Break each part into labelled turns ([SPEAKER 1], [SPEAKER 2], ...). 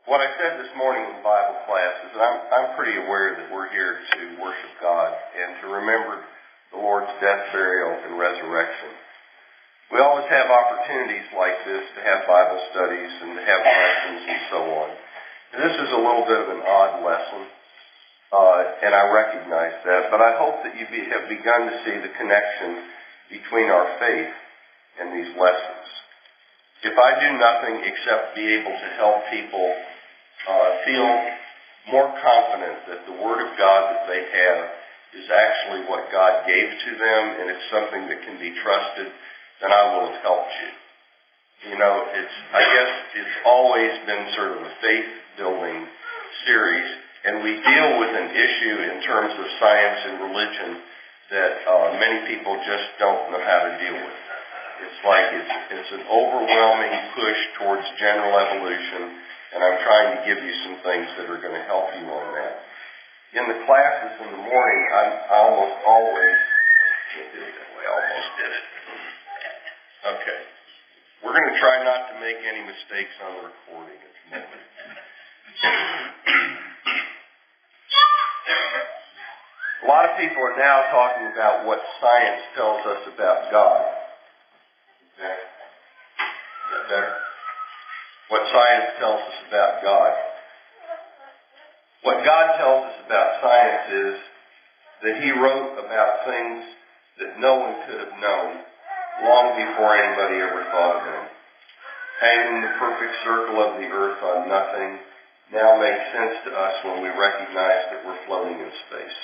[SPEAKER 1] What I said this morning in Bible class is that I'm pretty aware that we're here to worship God and to remember the Lord's death, burial, and resurrection. We always have opportunities like this to have Bible studies and to have lessons and so on. And this is a little bit of an odd lesson, and I recognize that, but I hope that you have begun to see the connection between our faith and these lessons. If I do nothing except be able to help people feel more confident that the Word of God that they have is actually what God gave to them and it's something that can be trusted, then I will have helped you. You know, I guess it's always been sort of a faith-building series, and we deal with an issue in terms of science and religion that many people just don't know how to deal with. It's like it's an overwhelming push towards general evolution, and I'm trying to give you some things that are going to help you on that. In the classes in the morning, I almost always did it that way. I almost did it. Okay. We're going to try not to make any mistakes on the recording at the moment. A lot of people are now talking about what science tells us about God. Okay? Is that better? What science tells us about God. What God tells us about science is that He wrote about things that no one could have known long before anybody ever thought of them. Hanging the perfect circle of the earth on nothing now makes sense to us when we recognize that we're floating in space.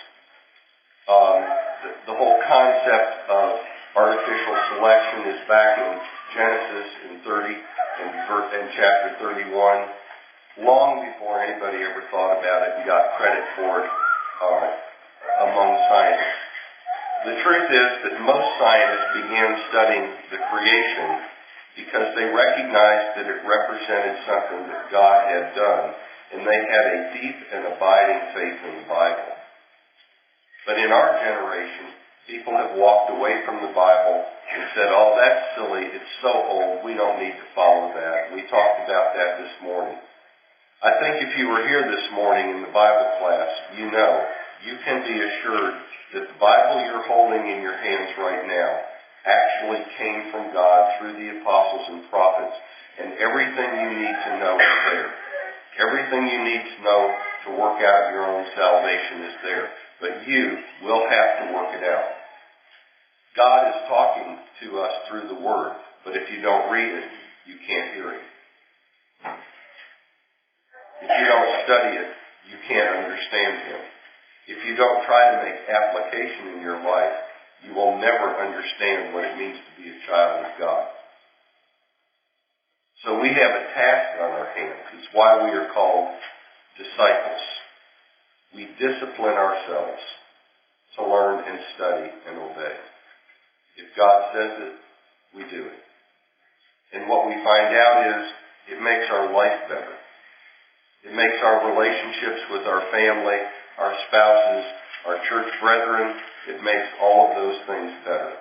[SPEAKER 1] The whole concept of artificial selection is back in Genesis in chapter 31, long before anybody ever thought about it and got credit for it among scientists. The truth is that most scientists began studying the creation because they recognized that it represented something that God had done, and they had a deep and abiding faith in the Bible. But in our generation, people have walked away from the Bible and said, oh, that's silly, it's so old, we don't need to follow that. We talked about that this morning. I think if you were here this morning in the Bible class, you know, you can be assured that the Bible you're holding in your hands right now actually came from God through the apostles and prophets, and everything you need to know is there. Everything you need to know to work out your own salvation is there, but you will have to work it out. God is talking to us through the Word, but if you don't read it, you can't hear it. If you don't study it, you can't understand Him. If you don't try to make application in your life, you will never understand what it means to be a child of God. So we have a task on our hands. It's why we are called disciples. We discipline ourselves to learn and study and obey. If God says it, we do it. And what we find out is it makes our life better. It makes our relationships with our family, our spouses, our church brethren, it makes all of those things better.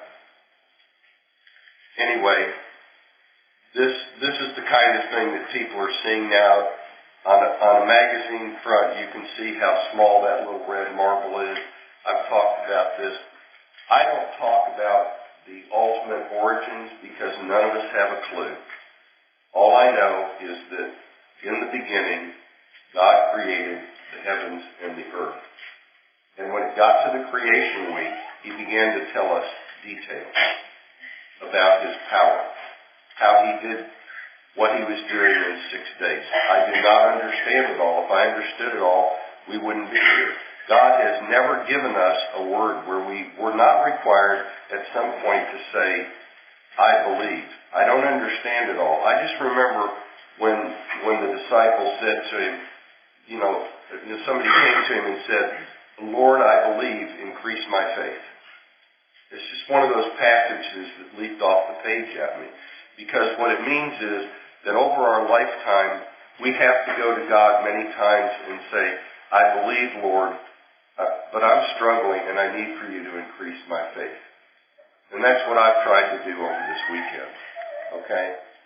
[SPEAKER 1] Anyway, this is the kind of thing that people are seeing now. On a magazine front, you can see how small that little red marble is. I've talked about this. I don't talk about the ultimate origins because none of us have a clue. All I know is that in the beginning, God created the heavens and the earth. And when it got to the creation week, He began to tell us details about His power, how He did what He was doing in 6 days. I do not understand it all. If I understood it all, we wouldn't be here. God has never given us a word where we were not required at some point to say, I believe. I don't understand it all. I just remember when the disciples said to Him, somebody came to Him and said, Lord, I believe, increase my faith. It's just one of those passages that leaped off the page at me. Because what it means is that over our lifetime, we have to go to God many times and say, I believe, Lord, but I'm struggling and I need for you to increase my faith. And that's what I've tried to do over this weekend. Okay?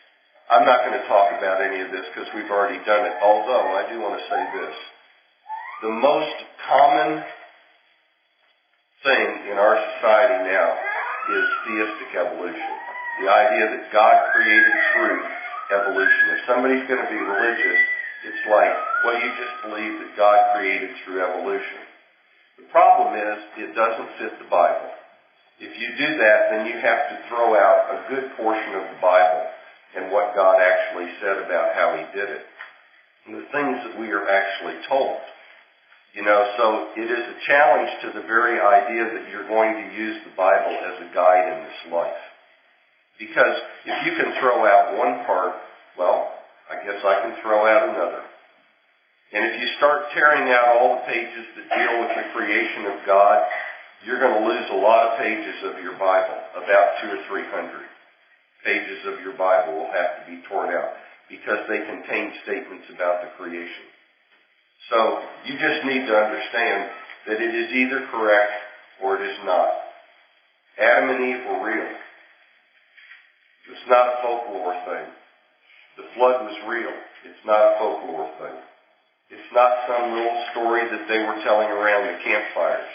[SPEAKER 1] I'm not going to talk about any of this because we've already done it, although I do want to say this. The most common thing in our society now is theistic evolution. The idea that God created through evolution. If somebody's going to be religious, it's like, well, you just believe that God created through evolution. The problem is, it doesn't fit the Bible. If you do that, then you have to throw out a good portion of the Bible and what God actually said about how he did it. And the things that we are actually told. So it is a challenge to the very idea that you're going to use the Bible as a guide in this life. Because if you can throw out one part, well, I guess I can throw out another. And if you start tearing out all the pages that deal with the creation of God, you're going to lose a lot of pages of your Bible. About 200 or 300 pages of your Bible will have to be torn out because they contain statements about the creation. So you just need to understand that it is either correct or it is not. Adam and Eve were real. It's not a folklore thing. The flood was real. It's not a folklore thing. It's not some little story that they were telling around the campfires.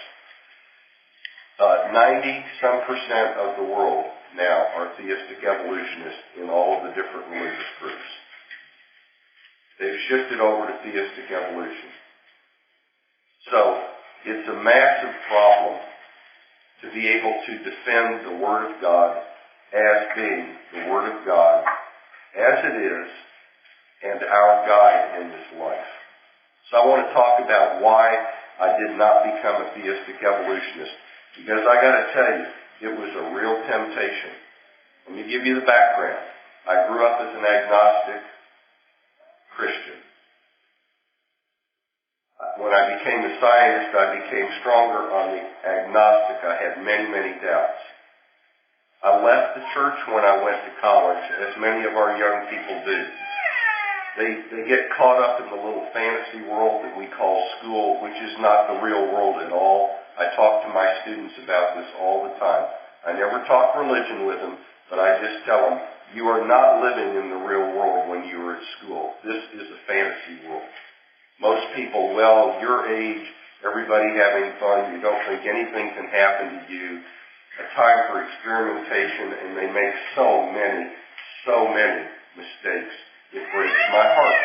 [SPEAKER 1] 90-some% of the world now are theistic evolutionists in all of the different religious groups. They've shifted over to theistic evolution. So it's a massive problem to be able to defend the Word of God as being the Word of God as it is and our guide in this life. So I want to talk about why I did not become a theistic evolutionist. Because I got to tell you, it was a real temptation. Let me give you the background. I grew up as an agnostic Christian. When I became a scientist, I became stronger on the agnostic. I had many, many doubts. I left the church when I went to college, as many of our young people do. They get caught up in the little fantasy world that we call school, which is not the real world at all. I talk to my students about this all the time. I never talk religion with them, but I just tell them, you are not living in the real world when you are at school. This is a fantasy world. Most people, well, your age, everybody having fun, you don't think anything can happen to you, a time for experimentation, and they make so many mistakes. It breaks my heart.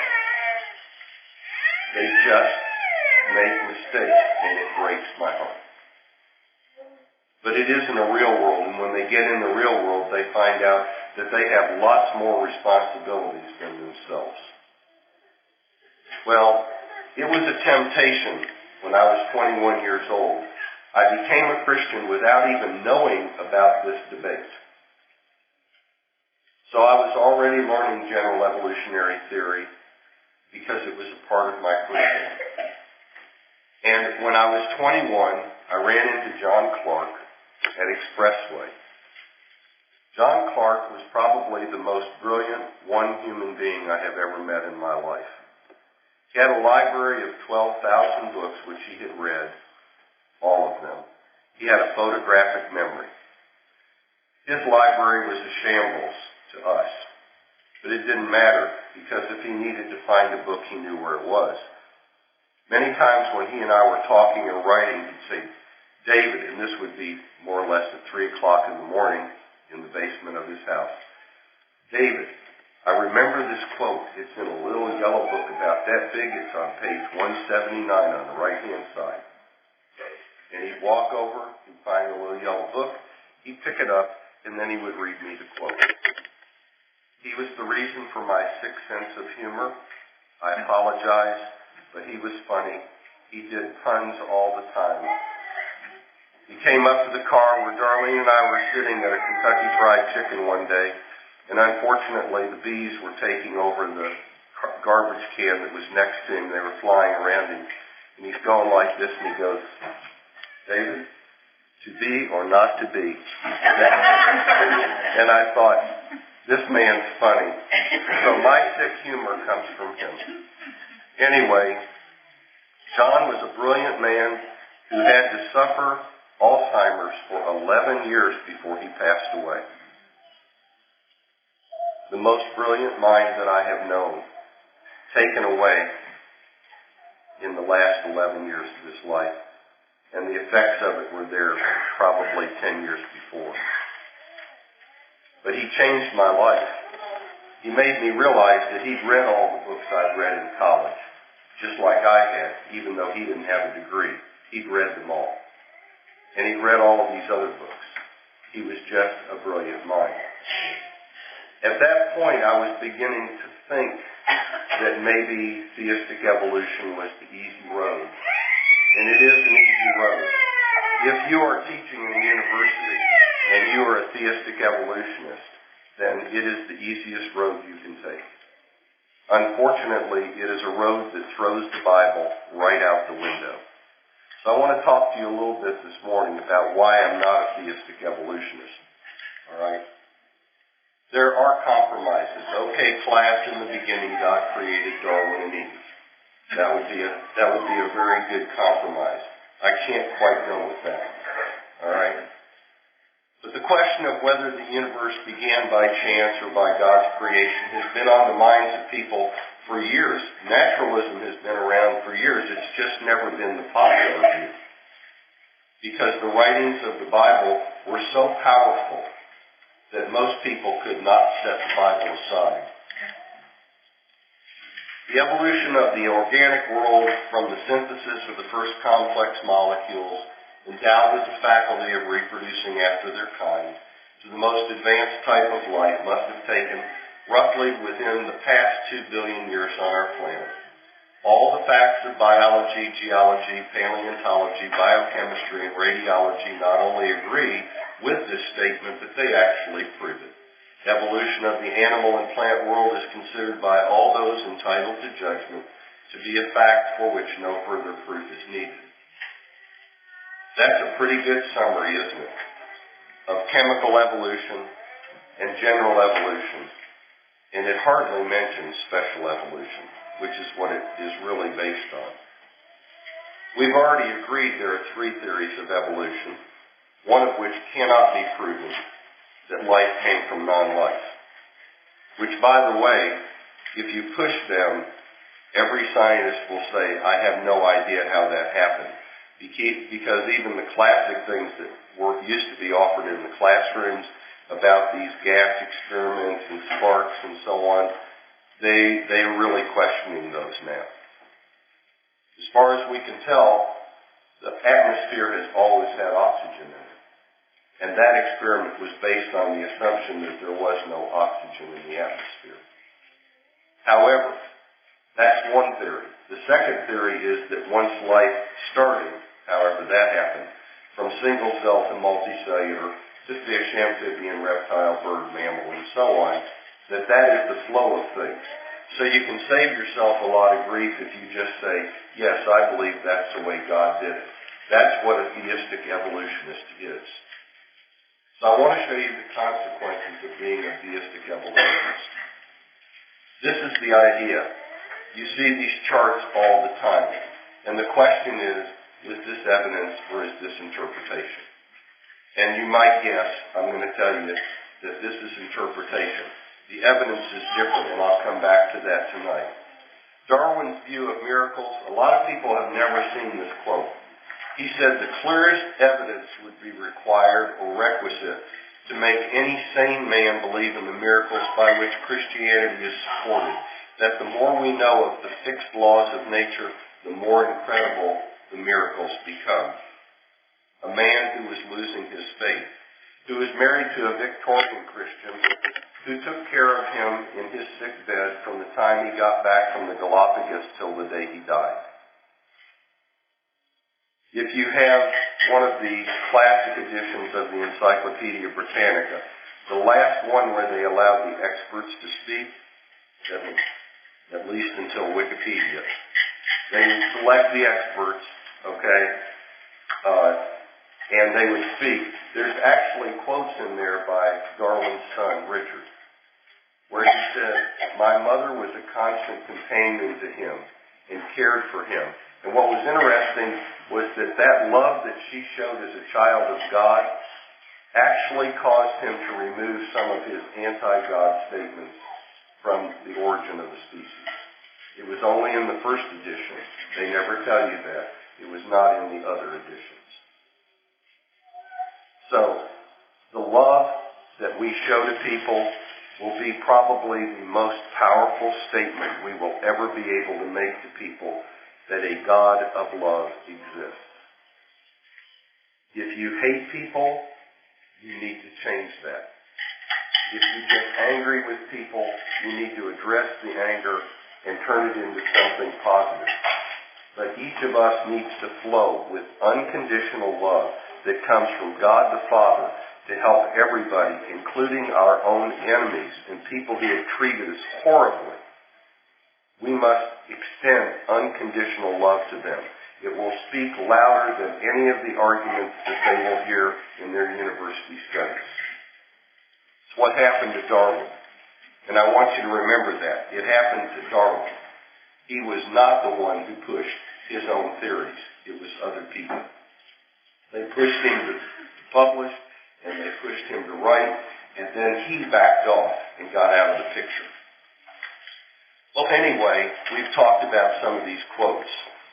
[SPEAKER 1] They just make mistakes, and it breaks my heart. But it isn't a real world, and when they get in the real world, they find out that they have lots more responsibilities than themselves. Well, it was a temptation when I was 21 years old. I became a Christian without even knowing about this debate. So I was already learning general evolutionary theory because it was a part of my curriculum. And when I was 21, I ran into John Clark at Expressway. John Clark was probably the most brilliant one human being I have ever met in my life. He had a library of 12,000 books which he had read, all of them. He had a photographic memory. His library was a shambles to us, but it didn't matter because if he needed to find a book, he knew where it was. Many times when he and I were talking or writing, he'd say, David, and this would be more or less at 3 o'clock in the morning in the basement of his house. David, I remember this quote. It's in a little yellow book about that big. It's on page 179 on the right-hand side. And he'd walk over, he'd find a little yellow book, he'd pick it up, and then he would read me the quote. He was the reason for my sick sense of humor. I apologize, but he was funny. He did puns all the time. He came up to the car where Darlene and I were sitting at a Kentucky Fried Chicken one day, and unfortunately the bees were taking over the garbage can that was next to him. They were flying around him, and he's going like this, and he goes, David, to be or not to be? And I thought, this man's funny. So my sick humor comes from him. Anyway, John was a brilliant man who had to suffer Alzheimer's for 11 years before he passed away. the most brilliant mind that I have known, taken away in the last 11 years of his life. And the effects of it were there probably 10 years before. But he changed my life. He made me realize that he'd read all the books I'd read in college, just like I had, even though he didn't have a degree. He'd read them all. And he'd read all of these other books. He was just a brilliant mind. At that point, I was beginning to think that maybe theistic evolution was the easy road. And it is an easy road. If you are teaching in a university and you are a theistic evolutionist, then it is the easiest road you can take. Unfortunately, it is a road that throws the Bible right out the window. So I want to talk to you a little bit this morning about why I'm not a theistic evolutionist. All right? There are compromises. Okay, class, in the beginning, God created Darwin and Eve. That would be a very good compromise. I can't quite go with that. All right? But the question of whether the universe began by chance or by God's creation has been on the minds of people for years. Naturalism has been around for years. It's just never been the popular view. Because the writings of the Bible were so powerful that most people could not set the Bible aside. The evolution of the organic world from the synthesis of the first complex molecules endowed with the faculty of reproducing after their kind to the most advanced type of life must have taken roughly within the past 2 billion years on our planet. All the facts of biology, geology, paleontology, biochemistry, and radiology not only agree with this statement, but they actually prove it. Evolution of the animal and plant world is considered by all those entitled to judgment to be a fact for which no further proof is needed. That's a pretty good summary, isn't it, of chemical evolution and general evolution. And it hardly mentions special evolution, which is what it is really based on. We've already agreed there are 3 theories of evolution, one of which cannot be proven, that life came from non-life. Which, by the way, if you push them, every scientist will say, I have no idea how that happened. Because even the classic things that used to be offered in the classrooms about these gas experiments and sparks and so on, they're really questioning those now. As far as we can tell, the atmosphere has always had oxygen in it. And that experiment was based on the assumption that there was no oxygen in the atmosphere. However, that's one theory. The second theory is that once life started, however that happened, from single cell to multicellular, to fish, amphibian, reptile, bird, mammal, and so on, that is the flow of things. So you can save yourself a lot of grief if you just say, yes, I believe that's the way God did it. That's what a theistic evolutionist is. So I want to show you the consequences of being a theistic evolutionist. This is the idea. You see these charts all the time. And the question is this evidence or is this interpretation? And you might guess, I'm going to tell you that this is interpretation. The evidence is different, and I'll come back to that tonight. Darwin's view of miracles, a lot of people have never seen this quote. He said the clearest evidence would be required or requisite to make any sane man believe in the miracles by which Christianity is supported, that the more we know of the fixed laws of nature, the more incredible the miracles become. A man who was losing his faith, who was married to a Victorian Christian, who took care of him in his sick bed from the time he got back from the Galapagos till the day he died. If you have one of the classic editions of the Encyclopedia Britannica, the last one where they allowed the experts to speak, at least until Wikipedia, they would select the experts, okay, and they would speak. There's actually quotes in there by Darwin's son, Richard, where he said, my mother was a constant companion to him and cared for him. And what was interesting was that love that she showed as a child of God actually caused him to remove some of his anti-God statements from the origin of the species. It was only in the first edition. They never tell you that. It was not in the other editions. So, the love that we show to people will be probably the most powerful statement we will ever be able to make to people, that a God of love exists. If you hate people, you need to change that. If you get angry with people, you need to address the anger and turn it into something positive. But each of us needs to flow with unconditional love that comes from God the Father to help everybody, including our own enemies and people who have treated us horribly. We must extend unconditional love to them. It will speak louder than any of the arguments that they will hear in their university studies. It's what happened to Darwin. And I want you to remember that. It happened to Darwin. He was not the one who pushed his own theories. It was other people. They pushed him to publish, and they pushed him to write, and then he backed off and got out of the picture. Well, anyway, we've talked about some of these quotes.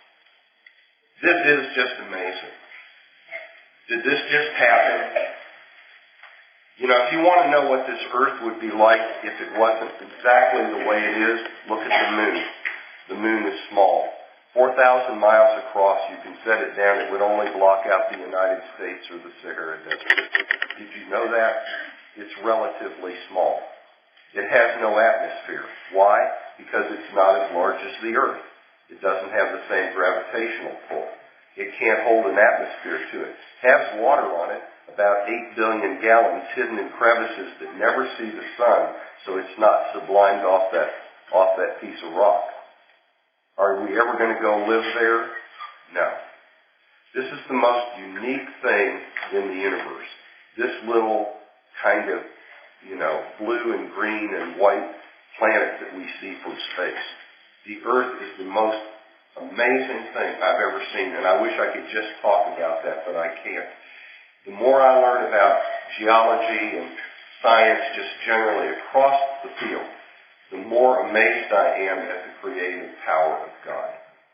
[SPEAKER 1] This is just amazing. Did this just happen? You know, if you want to know what this earth would be like if it wasn't exactly the way it is, look at the moon. The moon is small. 4,000 miles across, you can set it down. It would only block out the United States or the Sahara Desert. Did you know that? It's relatively small. It has no atmosphere. Why? Because it's not as large as the earth. It doesn't have the same gravitational pull. It can't hold an atmosphere to it. It has water on it, about 8 billion gallons hidden in crevices that never see the sun, so it's not sublimed off that piece of rock. Are we ever going to go live there? No. This is the most unique thing in the universe. This little kind of, blue and green and white planet that we see from space. The earth is the most amazing thing I've ever seen, and I wish I could just talk about that, but I can't. The more I learn about geology and science just generally across the field, the more amazed I am at the creative power of God.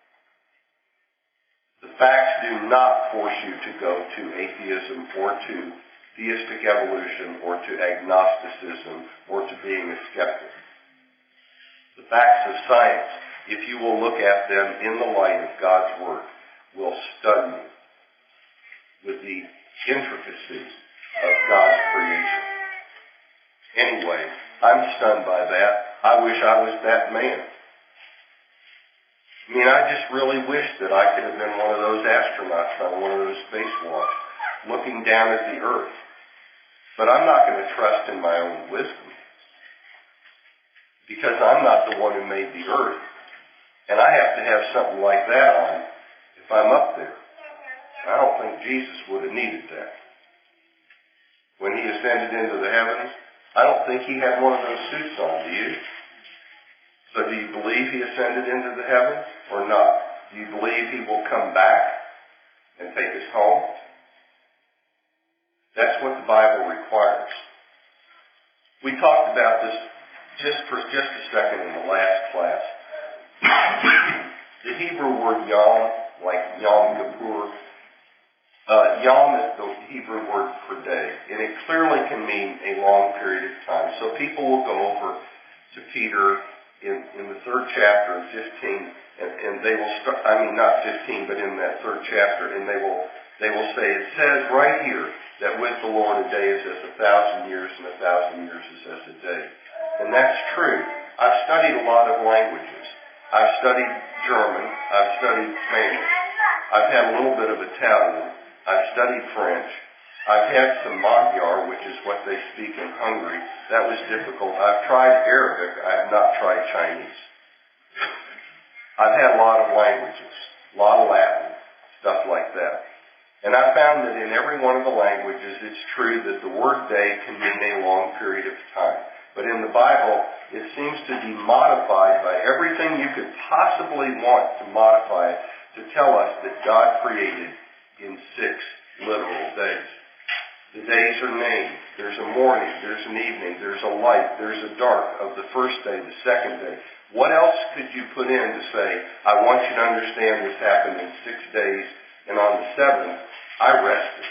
[SPEAKER 1] The facts do not force you to go to atheism or to theistic evolution or to agnosticism or to being a skeptic. The facts of science, if you will look at them in the light of God's Word, will stun you with the intricacies of God's creation. Anyway, I'm stunned by that. I wish I was that man. I just really wish that I could have been one of those astronauts on one of those spacewalks looking down at the earth. But I'm not going to trust in my own wisdom because I'm not the one who made the earth, and I have to have something like that on if I'm up there. I don't think Jesus would have needed that. When he ascended into the heavens, I don't think he had one of those suits on, do you? So do you believe he ascended into the heavens or not? Do you believe he will come back and take us home? That's what the Bible requires. We talked about this just a second in the last class. The Hebrew word yom, like Yom Kippur, Yom is the Hebrew word for day, and it clearly can mean a long period of time. So people will go over to Peter in the 3rd chapter of 15, and they will start, not 15, but in that 3rd chapter, and they will say, it says right here that with the Lord a day is as 1,000 years, and 1,000 years is as a day. And that's true. I've studied a lot of languages. I've studied German. I've studied Spanish. I've had a little bit of Italian. I've studied French. I've had some Magyar, which is what they speak in Hungary. That was difficult. I've tried Arabic. I have not tried Chinese. I've had a lot of languages, a lot of Latin, stuff like that. And I found that in every one of the languages, it's true that the word day can mean a long period of time. But in the Bible, it seems to be modified by everything you could possibly want to modify it to tell us that God created in 6 literal days. The days are named. There's a morning, there's an evening, there's a light, there's a dark of the first day, the second day. What else could you put in to say, I want you to understand this happened in 6 days, and on the seventh, I rested?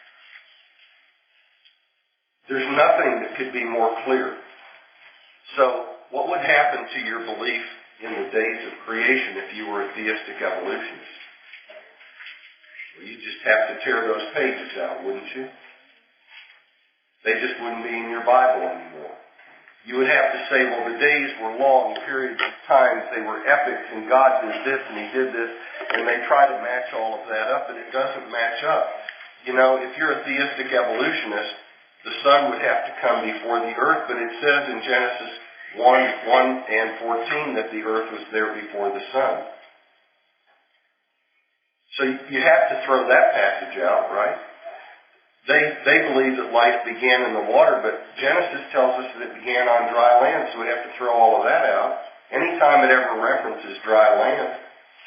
[SPEAKER 1] There's nothing that could be more clear. So, what would happen to your belief in the days of creation if you were a theistic evolutionist? Well, you'd just have to tear those pages out, wouldn't you? They just wouldn't be in your Bible anymore. You would have to say, well, the days were long periods of time. They were epic, and God did this, and He did this, and they try to match all of that up, and it doesn't match up. You know, if you're a theistic evolutionist, the sun would have to come before the earth, but it says in Genesis 1 and 14 that the earth was there before the sun. So you have to throw that passage out, right? They believe that life began in the water, but Genesis tells us that it began on dry land, so we have to throw all of that out. Anytime it ever references dry land,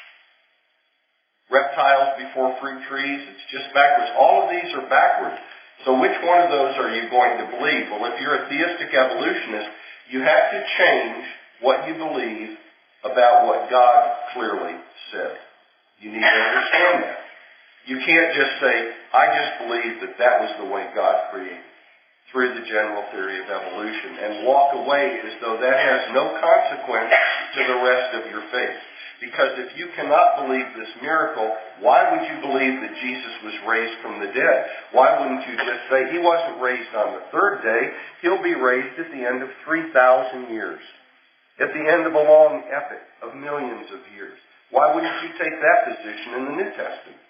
[SPEAKER 1] reptiles before fruit trees, it's just backwards. All of these are backwards. So which one of those are you going to believe? Well, if you're a theistic evolutionist, you have to change what you believe about what God clearly said. You need to understand that. You can't just say, I just believe that that was the way God created through the general theory of evolution and walk away as though that has no consequence to the rest of your faith. Because if you cannot believe this miracle, why would you believe that Jesus was raised from the dead? Why wouldn't you just say, He wasn't raised on the third day, He'll be raised at the end of 3,000 years, at the end of a long epoch of millions of years? Why wouldn't you take that position in the New Testament?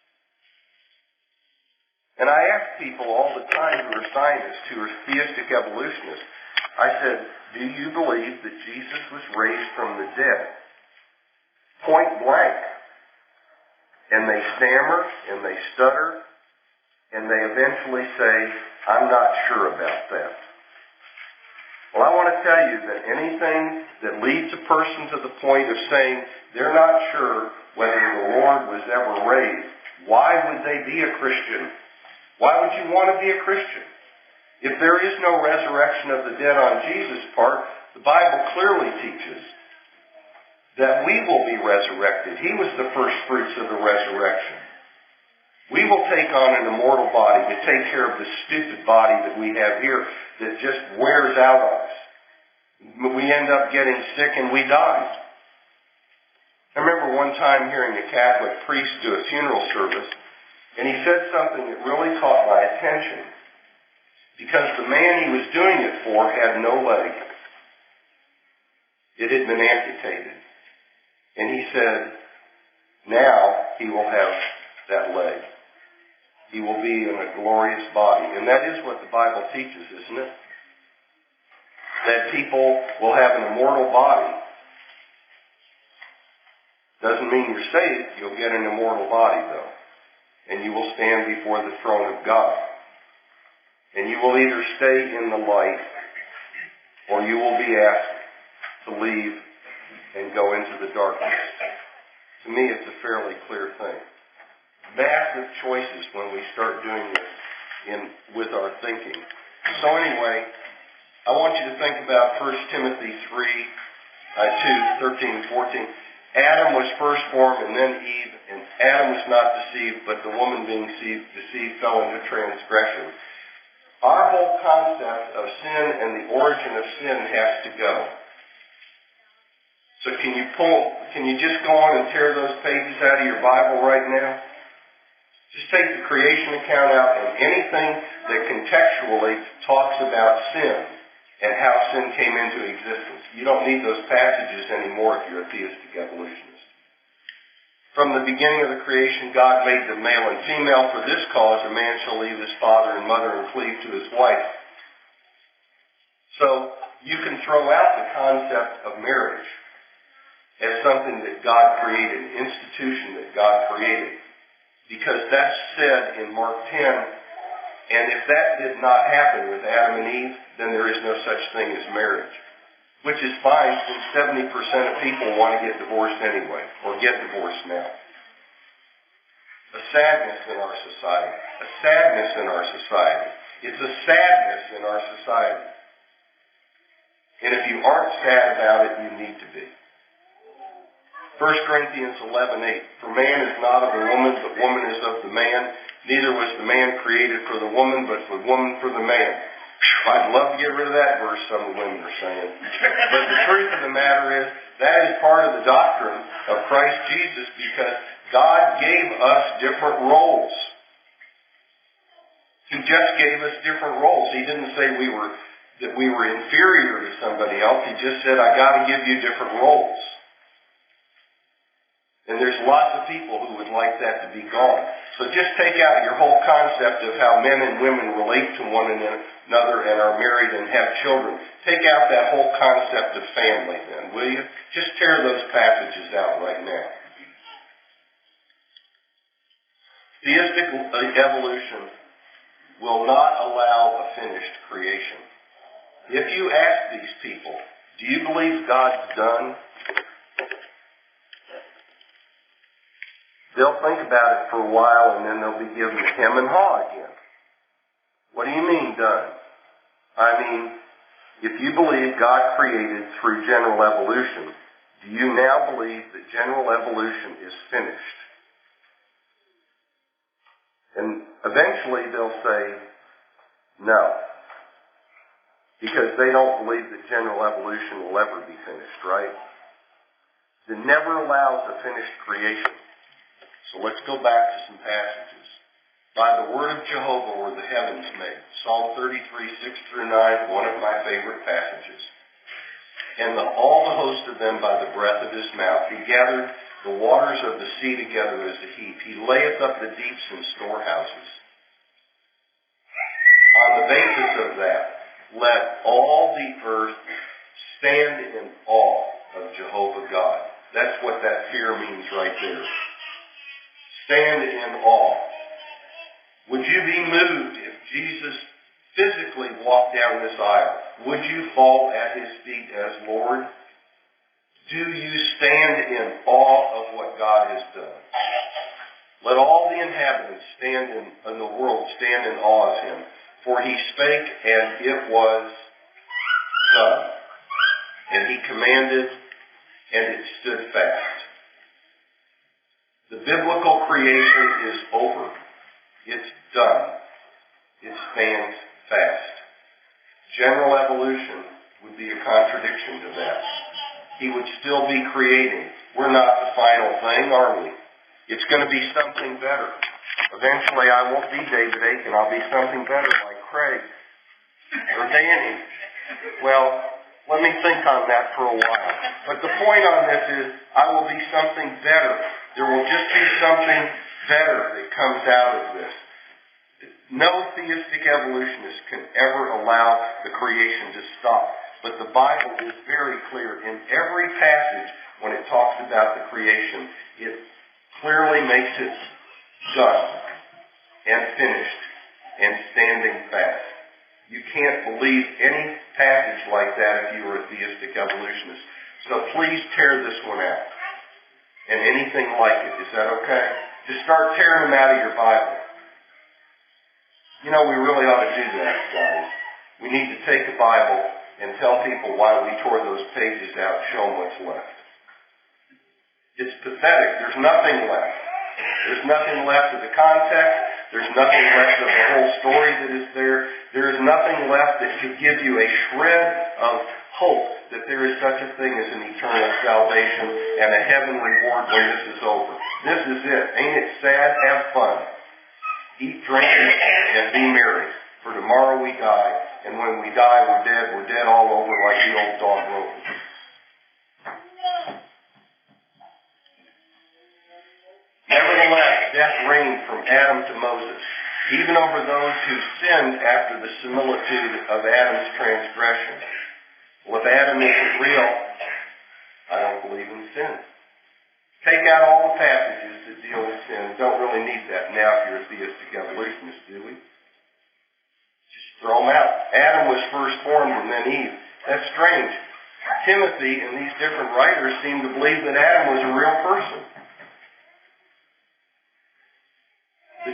[SPEAKER 1] And I ask people all the time who are scientists, who are theistic evolutionists, I said, do you believe that Jesus was raised from the dead? Point blank. And they stammer, and they stutter, and they eventually say, I'm not sure about that. Well, I want to tell you that anything that leads a person to the point of saying they're not sure whether the Lord was ever raised, why would they be a Christian? Why would you want to be a Christian? If there is no resurrection of the dead on Jesus' part, the Bible clearly teaches that we will be resurrected. He was the first fruits of the resurrection. We will take on an immortal body to take care of the stupid body that we have here that just wears out on us. We end up getting sick and we die. I remember one time hearing a Catholic priest do a funeral service, and he said something that really caught my attention. Because the man he was doing it for had no leg. It had been amputated. And he said, now he will have that leg. He will be in a glorious body. And that is what the Bible teaches, isn't it? That people will have an immortal body. Doesn't mean you're saved. You'll get an immortal body, though. And you will stand before the throne of God. And you will either stay in the light, or you will be asked to leave and go into the darkness. To me, it's a fairly clear thing. Massive choices when we start doing this with our thinking. So anyway, I want you to think about 1 Timothy 2, 13 and 14. Adam was first formed and then Eve, and Adam was not deceived, but the woman being deceived fell into transgression. Our whole concept of sin and the origin of sin has to go. So can you just go on and tear those pages out of your Bible right now? Just take the creation account out and anything that contextually talks about sin and how sin came into existence. You don't need those passages anymore if you're a theistic evolutionist. From the beginning of the creation, God made them male and female. For this cause, a man shall leave his father and mother and cleave to his wife. So you can throw out the concept of marriage as something that God created, an institution that God created. Because that's said in Mark 10, and if that did not happen with Adam and Eve, then there is no such thing as marriage. Which is fine since 70% of people want to get divorced anyway, or get divorced now. A sadness in our society. A sadness in our society. It's a sadness in our society. And if you aren't sad about it, you need to be. 1 Corinthians 11:8. For man is not of the woman, but woman is of the man. Neither was the man created for the woman, but the woman for the man. I'd love to get rid of that verse, some of the women are saying. But the truth of the matter is, that is part of the doctrine of Christ Jesus, because God gave us different roles. He just gave us different roles. He didn't say that we were inferior to somebody else. He just said, I got to give you different roles. And there's lots of people who would like that to be gone. So just take out your whole concept of how men and women relate to one another and are married and have children. Take out that whole concept of family then, will you? Just tear those passages out right now. Theistic evolution will not allow a finished creation. If you ask these people, do you believe God's done? They'll think about it for a while and then they'll be given hem and haw again. What do you mean done? I mean, if you believe God created through general evolution, do you now believe that general evolution is finished? And eventually they'll say no, because they don't believe that general evolution will ever be finished, right? It never allows a finished creation. So let's go back to some passages. By the word of Jehovah were the heavens made. Psalm 33, 6 through 9, one of my favorite passages. And all the host of them by the breath of his mouth. He gathered the waters of the sea together as a heap. He layeth up the deeps in storehouses. On the basis of that, let all the earth stand in awe of Jehovah God. That's what that fear means right there. Stand in awe. Would you be moved if Jesus physically walked down this aisle? Would you fall at his feet as Lord? Do you stand in awe of what God has done? Let all the inhabitants in the world stand in awe of him. For he spake, and it was done. And he commanded, and it stood fast. The biblical creation is over. It's done. It stands fast. General evolution would be a contradiction to that. He would still be creating. We're not the final thing, are we? It's going to be something better. Eventually I won't be David Aiken. I'll be something better like Craig or Danny. Well, let me think on that for a while. But the point on this is I will be something better. There will just be something better that comes out of this. No theistic evolutionist can ever allow the creation to stop. But the Bible is very clear. In every passage, when it talks about the creation, it clearly makes it done and finished and standing fast. You can't believe any passage like that if you are a theistic evolutionist. So please tear this one out. And anything like it. Is that okay? Just start tearing them out of your Bible. You know, we really ought to do that, guys. We need to take the Bible and tell people why we tore those pages out, show them what's left. It's pathetic. There's nothing left. There's nothing left of the context. There's nothing left of the whole story that is there. There is nothing left that could give you a shred of hope that there is such a thing as an eternal salvation and a heaven reward when this is over. This is it. Ain't it sad? Have fun. Eat, drink, and be merry. For tomorrow we die, and when we die, we're dead. We're dead all over like the old dog wrote. Nevertheless, death reigned from Adam to Moses, even over those who sinned after the similitude of Adam's transgression. Well, if Adam isn't real, I don't believe in sin. Take out all the passages that deal with sin. Don't really need that now if you're a theistic evolutionist, do we? Just throw them out. Adam was first formed and then Eve. That's strange. Timothy and these different writers seem to believe that Adam was a real person.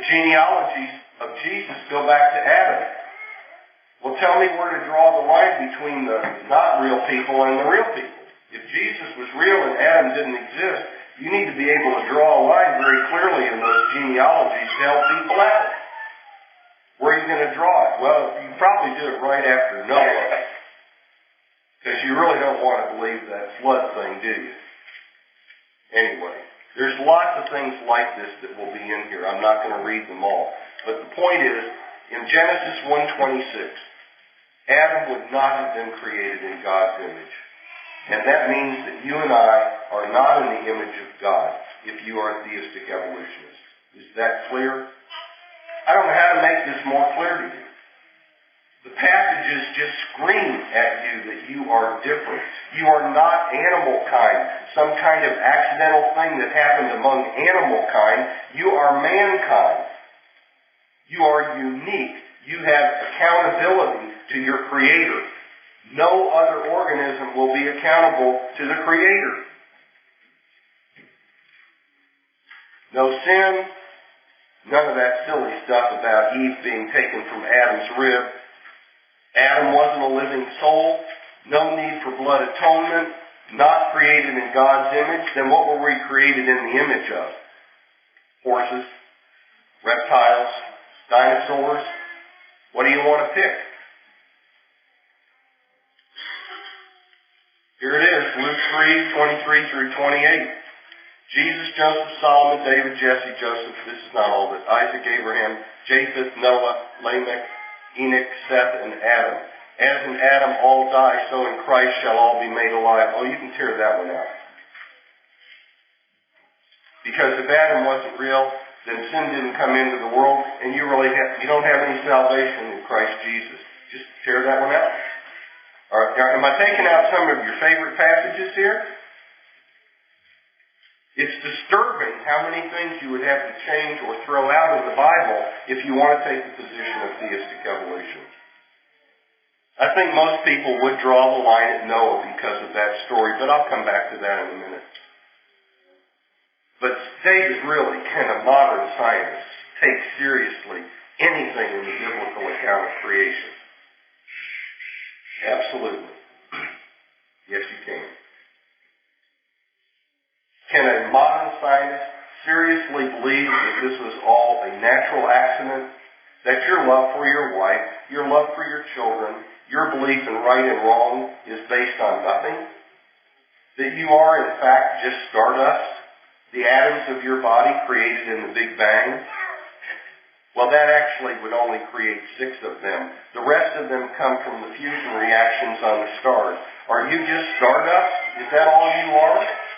[SPEAKER 1] genealogies of Jesus go back to Adam. Well, tell me where to draw the line between the not real people and the real people. If Jesus was real and Adam didn't exist, you need to be able to draw a line very clearly in those genealogies to help people out. Where are you going to draw it? Well, you probably do it right after Noah, because you really don't want to believe that flood thing, do you? Anyway, there's lots of things like this that will be in here. I'm not going to read them all. But the point is, in Genesis 1:26, Adam would not have been created in God's image. And that means that you and I are not in the image of God if you are a theistic evolutionist. Is that clear? I don't know how to make this more clear to you. The passages just scream at you that you are different. You are not animal kind, some kind of accidental thing that happened among animal kind. You are mankind. You are unique. You have accountability to your Creator. No other organism will be accountable to the Creator. No sin, none of that silly stuff about Eve being taken from Adam's rib. Adam wasn't a living soul. No need for blood atonement. Not created in God's image. Then what were we created in the image of? Horses, reptiles, dinosaurs. What do you want to pick? Here it is, Luke 3:23 through 28. Jesus, Joseph, Solomon, David, Jesse, Joseph. This is not all of it. Isaac, Abraham, Japheth, Noah, Lamech, Enoch, Seth, and Adam. As in Adam all die, so in Christ shall all be made alive. Oh, you can tear that one out. Because if Adam wasn't real, then sin didn't come into the world, and you don't have any salvation in Christ Jesus. Just tear that one out. All right, now, am I taking out some of your favorite passages here? It's disturbing how many things you would have to change or throw out of the Bible if you want to take the position of theistic evolution. I think most people would draw the line at Noah because of that story, but I'll come back to that in a minute. But David, really, can a modern scientist take seriously anything in the biblical account of creation? Absolutely. Yes, you can. Can a modern scientist seriously believe that this was all a natural accident? That your love for your wife, your love for your children, your belief in right and wrong is based on nothing? That you are, in fact, just stardust? The atoms of your body created in the Big Bang? Well, that actually would only create 6 of them. The rest of them come from the fusion reactions on the stars. Are you just stardust? Is that all you are?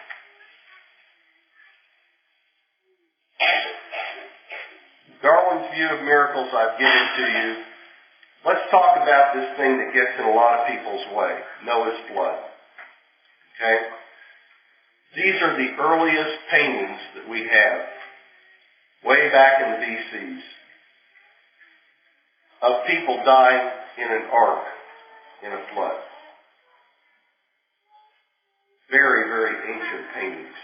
[SPEAKER 1] Darwin's view of miracles I've given to you. Let's talk about this thing that gets in a lot of people's way, Noah's flood. Okay? These are the earliest paintings that we have, way back in the BCs, of people dying in an ark in a flood. Very, very ancient paintings.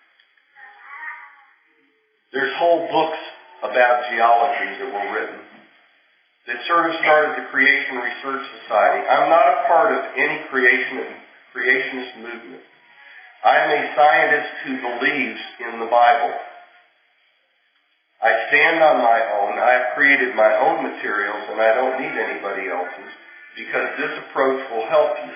[SPEAKER 1] There's whole books about geology that were written that sort of started the Creation Research Society. I'm not a part of any creationist movement. I'm a scientist who believes in the Bible. I stand on my own. I've created my own materials, and I don't need anybody else's, because this approach will help you.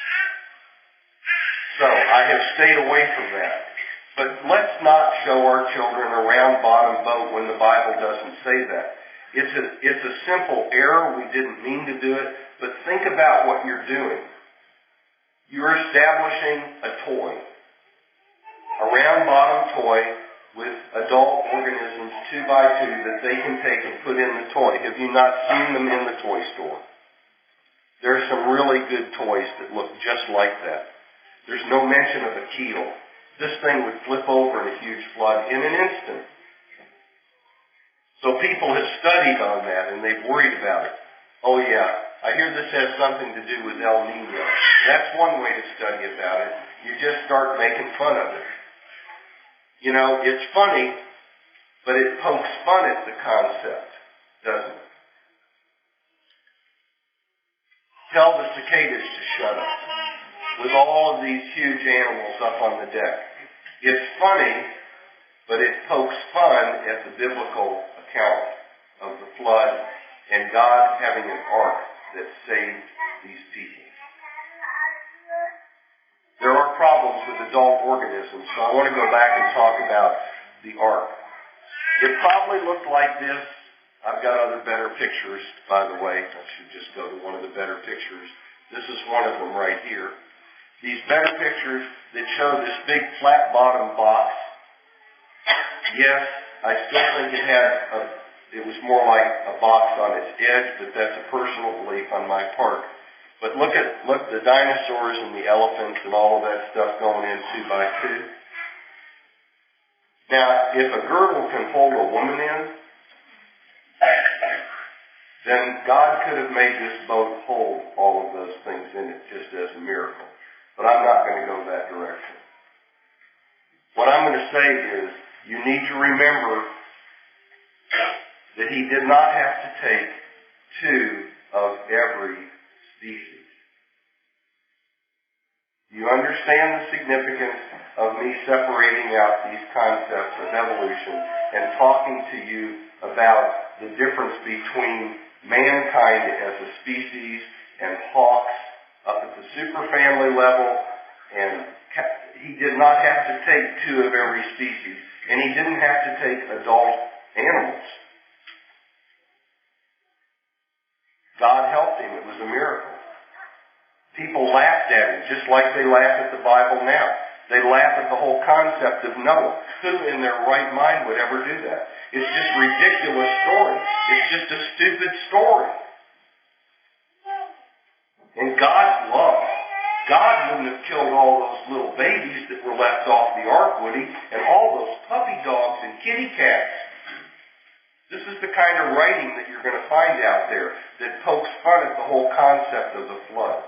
[SPEAKER 1] So I have stayed away from that. But let's not show our children a round-bottom boat when the Bible doesn't say that. It's a simple error. We didn't mean to do it. But think about what you're doing. You're establishing a toy. A round-bottom toy with adult organisms 2 by 2 that they can take and put in the toy. Have you not seen them in the toy store? There are some really good toys that look just like that. There's no mention of a keel. This thing would flip over in a huge flood in an instant. So people have studied on that, and they've worried about it. Oh yeah, I hear this has something to do with El Nino. That's one way to study about it. You just start making fun of it. You know, it's funny. but it pokes fun at the concept, doesn't it? Tell the cicadas to shut up, with all of these huge animals up on the deck. It's funny, but it pokes fun at the biblical account of the flood and God having an ark that saved these people. There are problems with adult organisms, so I want to go back and talk about the ark. It probably looked like this. I've got other better pictures, by the way. I should just go to one of the better pictures. This is one of them right here. These better pictures that show this big flat bottom box. Yes, I still think it was more like a box on its edge, but that's a personal belief on my part. But look the dinosaurs and the elephants and all of that stuff going in 2 by 2. Now, if a girdle can hold a woman in, then God could have made this boat hold all of those things in it just as a miracle. But I'm not going to go that direction. What I'm going to say is, you need to remember that he did not have to take 2 of every species. You understand the significance of me separating out these concepts of evolution and talking to you about the difference between mankind as a species and hawks up at the superfamily level, and he did not have to take 2 of every species, and he didn't have to take adult animals. God helped him. It was a miracle. People laughed at him, just like they laugh at the Bible now. They laugh at the whole concept of Noah. Who in their right mind would ever do that? It's just a ridiculous story. It's just a stupid story. And God's love. God wouldn't have killed all those little babies that were left off the ark, would he? And all those puppy dogs and kitty cats. This is the kind of writing that you're going to find out there that pokes fun at the whole concept of the flood.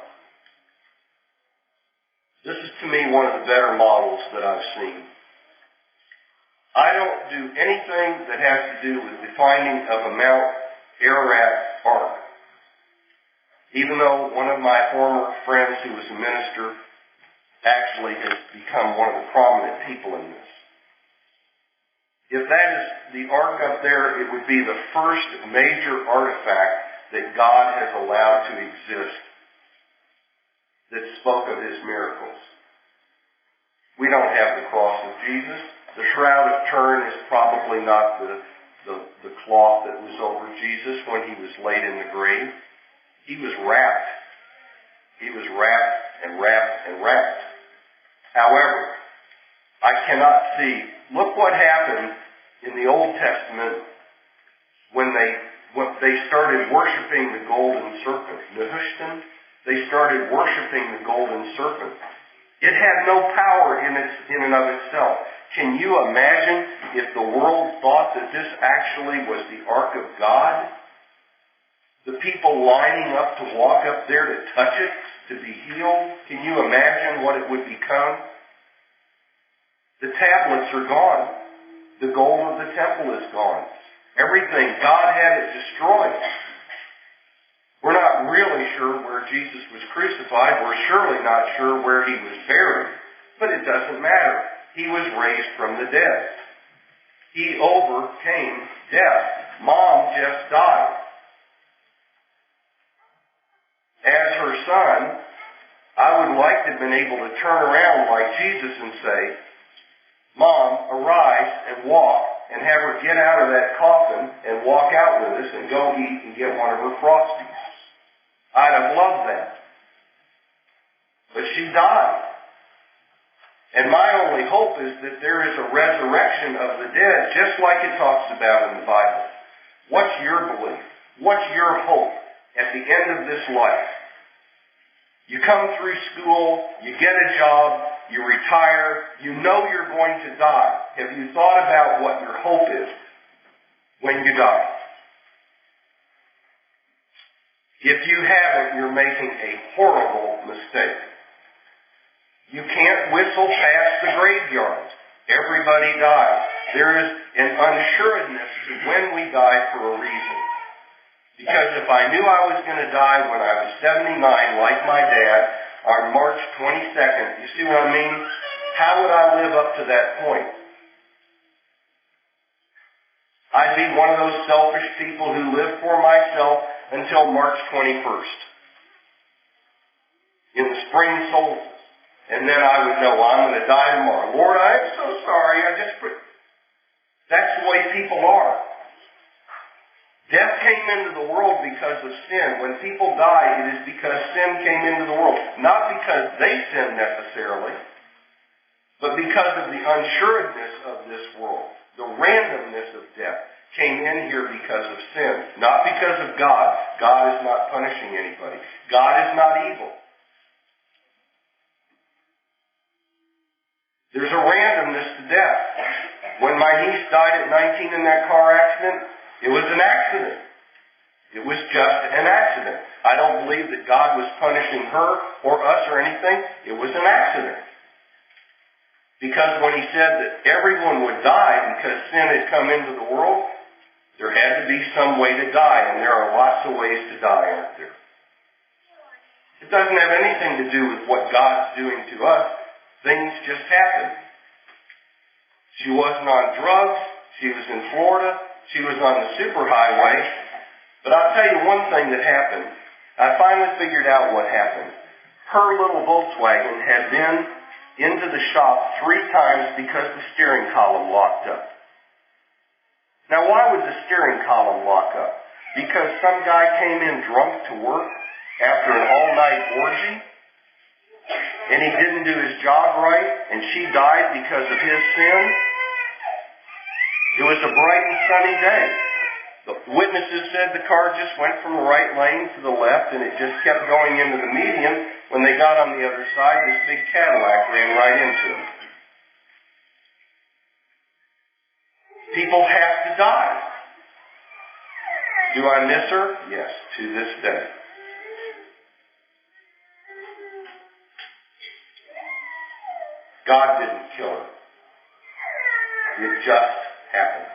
[SPEAKER 1] This is, to me, one of the better models that I've seen. I don't do anything that has to do with the finding of a Mount Ararat ark. Even though one of my former friends who was a minister actually has become one of the prominent people in this. If that is the ark up there, it would be the first major artifact that God has allowed to exist that spoke of his miracles. We don't have the cross of Jesus. The Shroud of Turin is probably not the cloth that was over Jesus when he was laid in the grave. He was wrapped. He was wrapped and wrapped and wrapped. However, I cannot see. Look what happened in the Old Testament when they started worshiping the golden serpent. Nehushtan, they started worshiping the golden serpent. It had no power in and of itself. Can you imagine if the world thought that this actually was the ark of God? The people lining up to walk up there to touch it, to be healed. Can you imagine what it would become? The tablets are gone. The gold of the temple is gone. Everything. God had it destroyed. We're not really sure where Jesus was crucified. We're surely not sure where he was buried. But it doesn't matter. He was raised from the dead. He overcame death. Mom just died. As her son, I would like to have been able to turn around like Jesus and say, Mom, arise and walk, and have her get out of that coffin and walk out with us and go eat and get one of her Frosties. I'd have loved that. But she died. And my only hope is that there is a resurrection of the dead, just like it talks about in the Bible. What's your belief? What's your hope at the end of this life? You come through school, you get a job, you retire, you know you're going to die. Have you thought about what your hope is when you die? If you haven't, you're making a horrible mistake. You can't whistle past the graveyard. Everybody dies. There is an unsuredness to when we die for a reason. Because if I knew I was going to die when I was 79, like my dad, on March 22nd, you see what I mean? How would I live up to that point? I'd be one of those selfish people who live for myself until March 21st. In the spring solstice. And then I would know, well, I'm going to die tomorrow. Lord, I'm so sorry. That's the way people are. Death came into the world because of sin. When people die, it is because sin came into the world. Not because they sinned necessarily, but because of the unsuredness of this world. The randomness of death came in here because of sin, not because of God. God is not punishing anybody. God is not evil. There's a randomness to death. When my niece died at 19 in that car accident, it was an accident. It was just an accident. I don't believe that God was punishing her or us or anything. It was an accident. Because when he said that everyone would die because sin had come into the world, there had to be some way to die, and there are lots of ways to die, aren't there? It doesn't have anything to do with what God's doing to us. Things just happen. She wasn't on drugs. She was in Florida. She was on the superhighway. But I'll tell you one thing that happened. I finally figured out what happened. Her little Volkswagen had been into the shop 3 times because the steering column locked up. Now, why would the steering column lock up? Because some guy came in drunk to work after an all-night orgy, and he didn't do his job right, and she died because of his sin? It was a bright and sunny day. The witnesses said the car just went from the right lane to the left, and it just kept going into the median. When they got on the other side, this big Cadillac ran right into them. People have to die. Do I miss her? Yes, to this day. God didn't kill her. It just happened.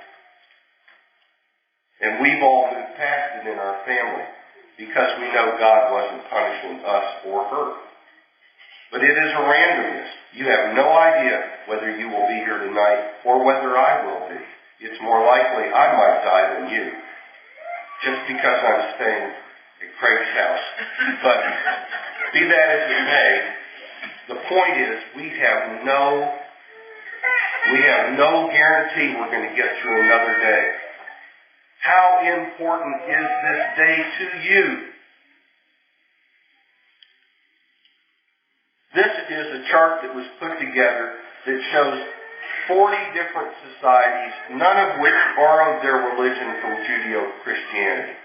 [SPEAKER 1] And we've all moved past it in our family because we know God wasn't punishing us or her. But it is a randomness. You have no idea whether you will be here tonight or whether I will be. It's more likely I might die than you, just because I'm staying at Craig's house. But be that as it may, the point is we have no guarantee we're going to get through another day. How important is this day to you? This is a chart that was put together that shows 40 different societies, none of which borrowed their religion from Judeo-Christianity.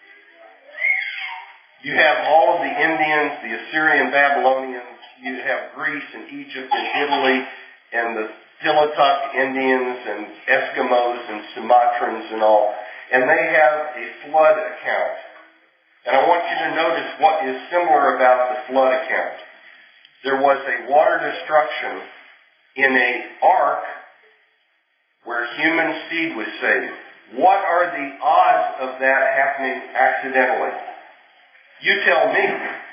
[SPEAKER 1] You have all of the Indians, the Assyrian Babylonians, you have Greece and Egypt and Italy, and the Tillamook Indians and Eskimos and Sumatrans and all. And they have a flood account. And I want you to notice what is similar about the flood account. There was a water destruction in an ark where human seed was saved. What are the odds of that happening accidentally? You tell me.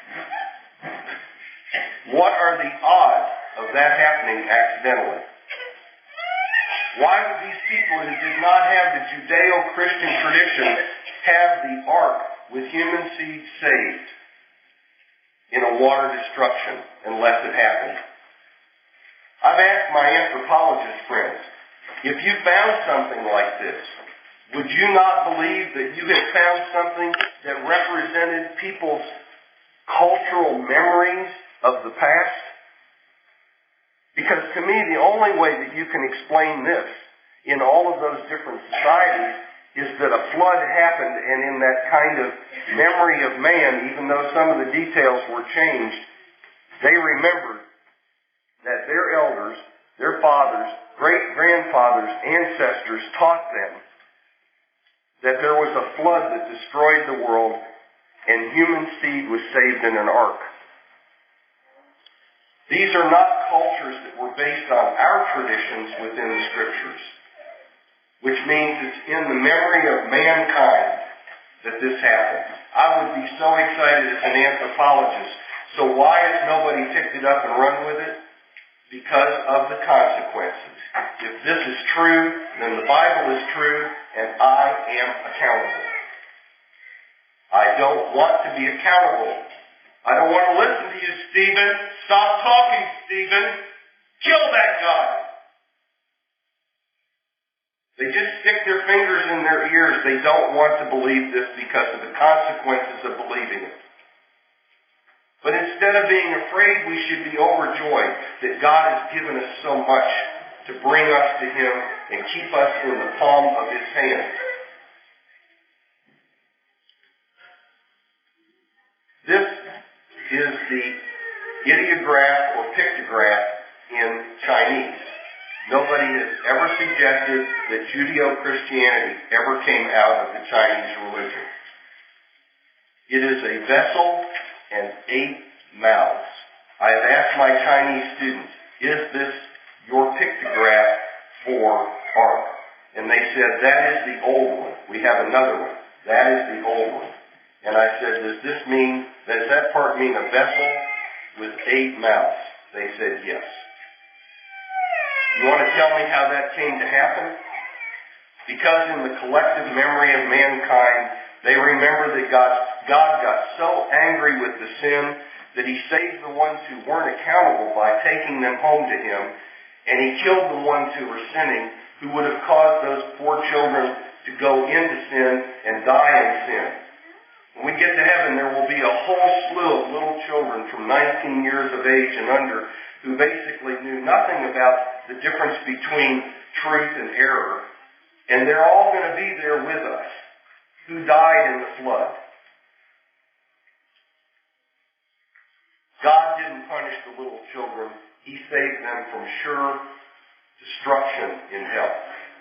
[SPEAKER 1] What are the odds of that happening accidentally? Why would these people who did not have the Judeo-Christian tradition have the ark with human seed saved in a water destruction unless it happened? I've asked my anthropologist friends, if you found something like this, would you not believe that you had found something that represented people's cultural memories of the past? Because to me, the only way that you can explain this in all of those different societies is that a flood happened, and in that kind of memory of man, even though some of the details were changed, they remembered that their elders, their fathers, great-grandfathers, ancestors taught them that there was a flood that destroyed the world and human seed was saved in an ark. These are not cultures that were based on our traditions within the Scriptures, which means it's in the memory of mankind that this happened. I would be so excited as an anthropologist. So why has nobody picked it up and run with it? Because of the consequences. If this is true, then the Bible is true, and I am accountable. I don't want to be accountable. I don't want to listen to you, Stephen. Stop talking, Stephen. Kill that guy. They just stick their fingers in their ears. They don't want to believe this because of the consequences of believing it. But instead of being afraid, we should be overjoyed that God has given us so much to bring us to Him and keep us in the palm of His hand. This is the ideograph or pictograph in Chinese. Nobody has ever suggested that Judeo-Christianity ever came out of the Chinese religion. It is a vessel and 8 mouths. I have asked my Chinese students, is this your pictograph for art? And they said, that is the old one. We have another one. That is the old one. And I said, does that part mean a vessel with 8 mouths? They said, yes. You want to tell me how that came to happen? Because in the collective memory of mankind, they remember that God got so angry with the sin that He saved the ones who weren't accountable by taking them home to Him, and He killed the ones who were sinning, who would have caused those poor children to go into sin and die in sin. When we get to heaven, there will be a whole slew of little children from 19 years of age and under who basically knew nothing about the difference between truth and error, and they're all going to be there with us, who died in the flood. God didn't punish the little children. He saved them from sure destruction in hell.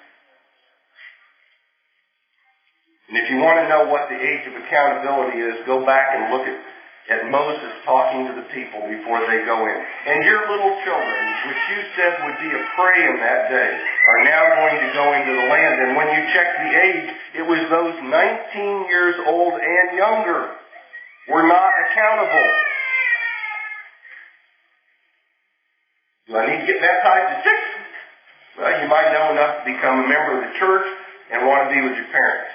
[SPEAKER 1] And if you want to know what the age of accountability is, go back and look at Moses talking to the people before they go in. And your little children, which you said would be a prey in that day, are now going to go into the land. And when you check the age, it was those 19 years old and younger were not accountable. Do I need to get baptized at 6? Well, you might know enough to become a member of the church and want to be with your parents.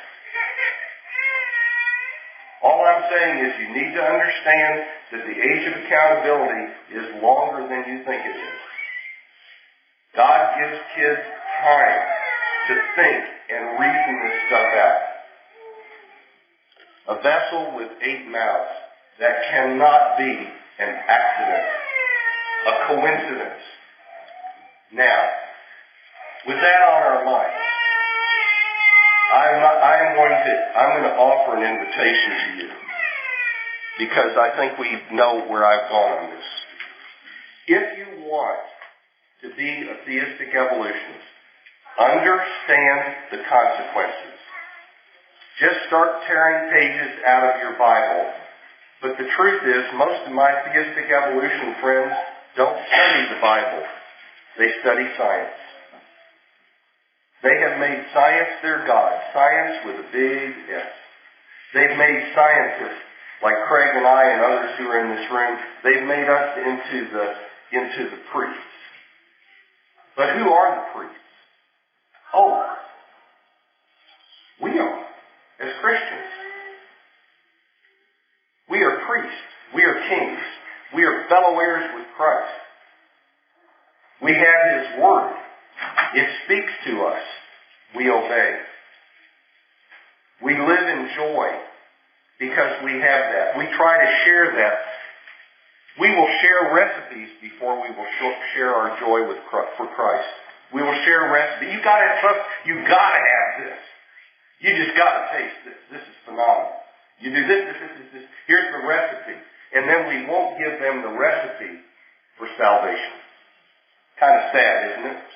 [SPEAKER 1] All I'm saying is you need to understand that the age of accountability is longer than you think it is. God gives kids time to think and reason this stuff out. A vessel with 8 mouths, that cannot be an accident, a coincidence. Now, with that on our minds, I'm going to offer an invitation to you, because I think we know where I've gone on this. If you want to be a theistic evolutionist, understand the consequences. Just start tearing pages out of your Bible. But the truth is, most of my theistic evolution friends don't study the Bible. They study science. They have made science their God. Science with a big S. They've made scientists like Craig and I and others who are in this room, they've made us into the priests. But who are the priests? Oh, we are, as Christians. We are priests. We are kings. We are fellow heirs with Christ. We have His Word. It speaks to us. We obey. We live in joy because we have that. We try to share that. We will share recipes before we will share our joy for Christ. We will share recipes. You got to trust. You got to have this. You just got to taste this. This is phenomenal. You do this. Here's the recipe. And then we won't give them the recipe for salvation. Kind of sad, isn't it?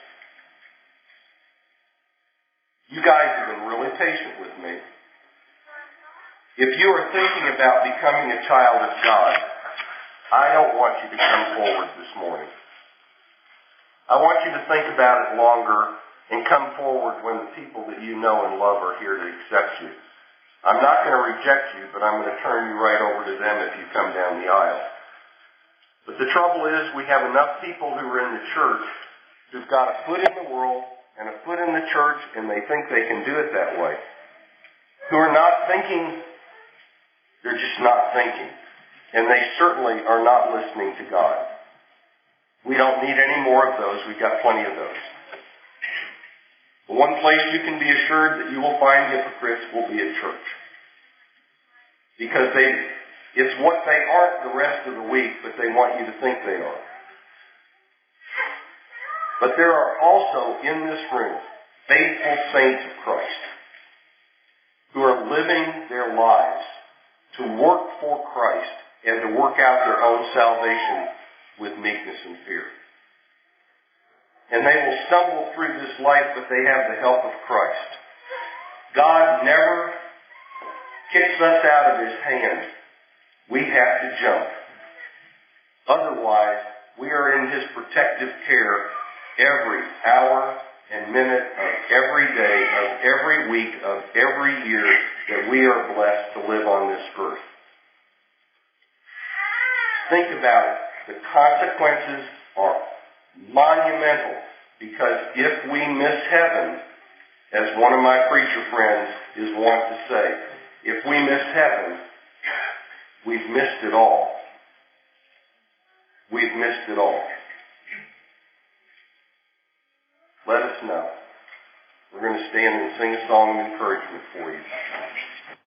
[SPEAKER 1] You guys have been really patient with me. If you are thinking about becoming a child of God, I don't want you to come forward this morning. I want you to think about it longer and come forward when the people that you know and love are here to accept you. I'm not going to reject you, but I'm going to turn you right over to them if you come down the aisle. But the trouble is we have enough people who are in the church who've got a foot in the world and a foot in the church, and they think they can do it that way. Who are not thinking, they're just not thinking. And they certainly are not listening to God. We don't need any more of those. We've got plenty of those. The one place you can be assured that you will find hypocrites will be at church. Because it's what they aren't the rest of the week, but they want you to think they are. But there are also in this room faithful saints of Christ who are living their lives to work for Christ and to work out their own salvation with meekness and fear. And they will stumble through this life, but they have the help of Christ. God never kicks us out of His hand. We have to jump. Otherwise, we are in His protective care every hour and minute of every day, of every week, of every year that we are blessed to live on this earth. Think about it. The consequences are monumental, because if we miss heaven, as one of my preacher friends is wont to say, if we miss heaven, we've missed it all. We've missed it all. Let us know. We're going to stand and sing a song of encouragement for you.